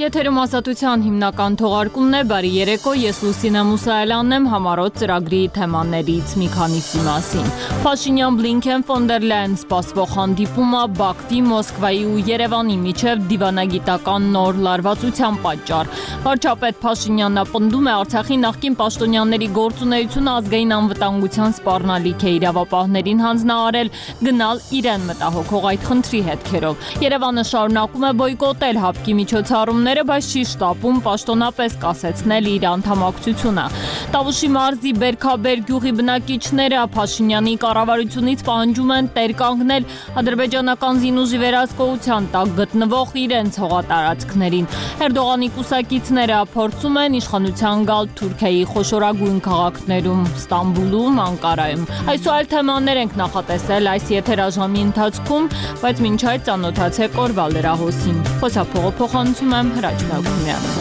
Եթերում ազատության հիմնական թողարկումն է, բարի երեկո, ես Լուսինե Մուսայելյանն եմ, համառոտ ծրագրի թեմաներից մի քանիսի մասին։ Փաշինյան-Բլինքեն ֆոն դեր Լայան սպասվող հանդիպումը, Բաքվի, Մոսկվայի ու Երևանի միջև դիվանագիտական նոր լարվածության պատճառ։ Վարչապետ Փաշինյանն ապնդում է Արցախի նախկին պաշտոնյաների գործունեությունը ազգային անվտանգության սպառնալիք է իրավապահներին հանձնարարել գնալ իրեն մտահոգող այդ խնդրի հետքերով։ Երևանը շարունակում է բոյկոտել ՀԱՊԿ-ի միջոցառումները, բայց չի շտապում պաշտոնապես կասեցնել իր անդամակցությունը։ Տավուշի մարզի Բերքաբեր գյուղի բնակիչները Փաշինյանի կառավարությունից պահանջում են տեր կանգնել ադրբեջանական զինուժի վերահսկողության տակ գտնվող իրենց հողատարածքներին։ Էրդողանի կուսակիցները փորձում են իշխանության գալ Թուրքիայի խոշորագույն քաղաքներում Ստամբուլում, Անկարայում։ Այս ու այլ թեմաներ ենք նախատեսել այս եթերաժամի ընթացքում, բայց մինչ այդ ծանոթացեք օրվա լրահոսին։ Խոսափողը փոխանցում եմ Հրաչ Մագումյանը։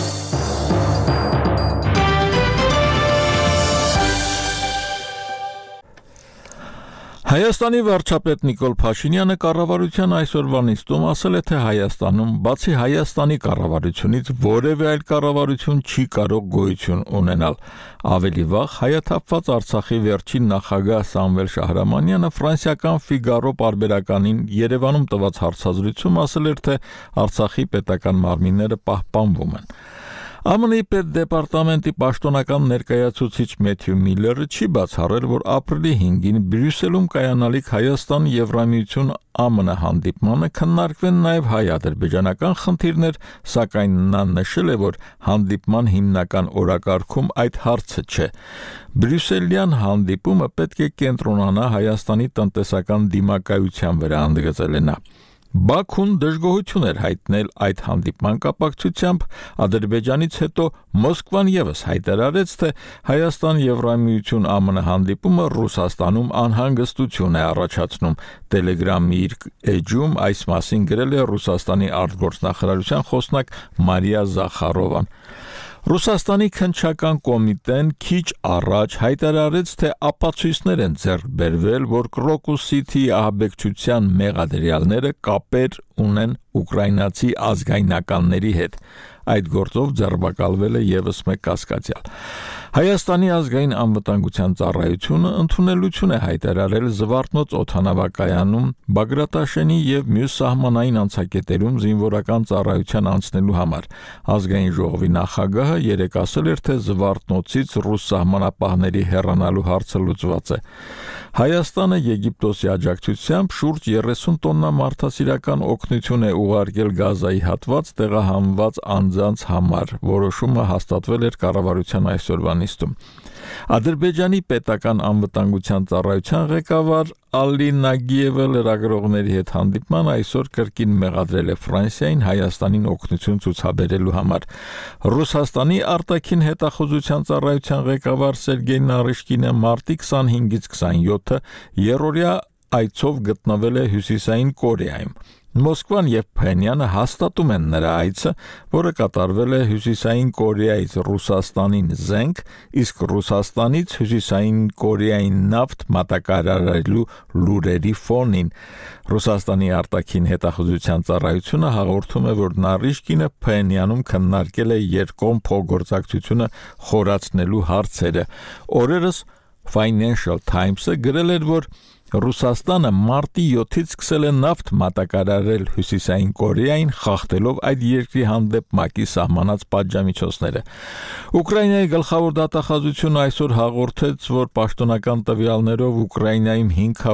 Հայաստանի վարչապետ Նիկոլ Փաշինյանը կառավարության այսօրվա նիստում ասել է, թե Հայաստանում, բացի Հայաստանի կառավարությունից, որևէ այլ կառավարություն չի կարող գոյություն ունենալ։ Ավելի վաղ հայաթափված Արցախի վերջին նախագահ Սամվել Շահրամանյանը ֆրանսիական Ֆիգարո պարբերականին Երևանում տված հարցազրույցում ասել էր, թե Արցախի պետական մարմինները պահպանվում են։ ԱՄՆ-ի պետդեպարտամենտի պաշտոնական ներկայացուցիչ Մեթյու Միլլերը չի բացառել, որ ապրիլի 5-ին Բրյուսելում կայանալիք Հայաստան-Եվրամիություն ԱՄՆ հանդիպմանը քննարկվեն նաև հայ-ադրբեջանական խնդիրներ, սակայն նա նշել է, որ հանդիպման հիմնական օրակարգում այդ հարցը չէ։ Բրյուսելյան հանդիպումը պետք է կենտրոնանա Հայաստանի տնտեսական դիմակայության վրա, ընդգծել է նա։ Բաքուն դժգոհություն էր հայտնել այդ հանդիպման կապակցությամբ, Ադրբեջանից հետո Մոսկվան ևս հայտարարեց, թե Հայաստան-Եվրամիություն ԱՄՆ հանդիպումը Ռուսաստանում անհանգստություն է առաջացնում։ Տելեգրամի իր էջում այս մասին գրել է Ռուսաստանի արտգործնախարարության խոսնակ Մարիա Զախարովան։ Ռուսաստանի քննչական կոմիտեն քիչ առաջ հայտարարեց, թե ապացույցներ են ձեռք բերվել, որ Crocus City-ի ահաբեկչության մեղադրյալները կապեր ունեն ուկրաինացի ազգայնականների հետ։ Այդ գործով ձերբակալվել է ևս մեկ կասկածյալ։ Հայաստանի ազգային անվտանգության ծառայությունը ընդունելություն է հայտարարել Զվարթնոց օդանավակայանում Բագրատաշենի եւ մյուս սահմանային անցակետերում զինվորական ծառայության անցնելու համար։ Ազգային ժողովի նախագահը երեկ ասել էր, թե Զվարթնոցից ռուս սահմանապահների հեռանալու հարցը լուծված է։ Հայաստանը Եգիպտոսի աջակցությամբ շուրջ 30 տոննա մարդասիրական օգնություն է ուղարկել Գազայի հատված տեղահանված անձանց համար։ Որոշումը հաստատվել էր կառավարության այսօրվա նիստում։ Ադրբեջանի պետական անվտանգության ծառայության ղեկավար Ալի Նագիևը լրագրողների հետ հանդիպման այսօր կրկին մեղադրել է Ֆրանսիային Հայաստանին օգնություն ցուցաբերելու համար։ Ռուսաստանի արտաքին հետախուզության ծառայության ղեկավար Սերգեյ Նարիշկինը մարտի 25-ից 27-ը երրորդյա այցով գտնվել է Հյուսիսային Կորեայում։ Մոսկվան եւ Փենյանը հաստատում են նրա այցը, որը կատարվել է Հյուսիսային Կորեայից Ռուսաստանին զենք, իսկ Ռուսաստանից Հյուսիսային Կորեային նավթ մատակարարելու լուրերի ֆոնին։ Ռուսաստանի արտաքին հետախուզության ծառայությունը հաղորդում է, որ Նարիշկինը Փենյանում քննարկել է երկկողմ փոխգործակցությունը խորացնելու հարցերը։ Օրերս Financial Times-ը գրել էր, որ Ռուսաստանը մարտի 7-ից սկսել է նավթ մատակարարել Հյուսիսային Կորեային, խախտելով այդ երկրի հանդեպ ՄԱԿ-ի սահմանած պատժամիջոցները։ Ուկրաինայի գլխավոր դատախազությունը այսօր հաղորդեց, որ պաշտոնական տվյալներով Ուկրաինայում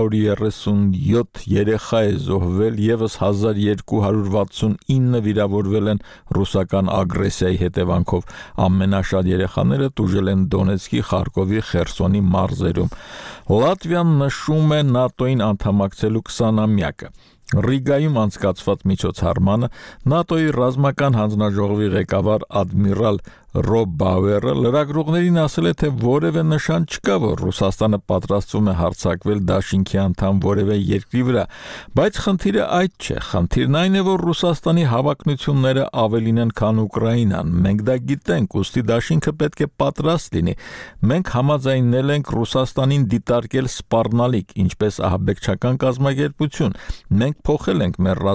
537 երեխա է զոհվել, ևս 1269 վիրավորվել են ռուսական ագրեսիայի հետևանքով։ Ամենաշատ երեխաները տուժել են Դոնեցկի, Խարկովի, Խերսոնի մարզերում։ Լատվիան նշում է ՆԱՏՕ-ին անդամակցելու 20-ամյակը։ Ռիգայում անցկացված միջոցառմանը ՆԱՏՕ-ի ռազմական հանձնաժողովի ղեկավար ադմիրալ Ռոբ Բաուերը լրագրողներին ասել է, թե որևէ նշան չկա, որ Ռուսաստանը պատրաստվում է հարձակվել դաշինքի անդամ որևէ երկրի վրա, բայց խնդիրը այդ չէ։ Խնդիրն այն է, որ Ռուսաստանի հավակնությունները ավելին են, քան Ուկրաինան։ Մենք դա գիտենք, ուստի դաշինքը պետք է պատրաստ լինի։ Մենք համաձայնել ենք Ռուսաստանին դիտարկել սպառնալիք, ինչպես ահաբեկչական կազմակերպություն։ Մենք փոխել ենք մեր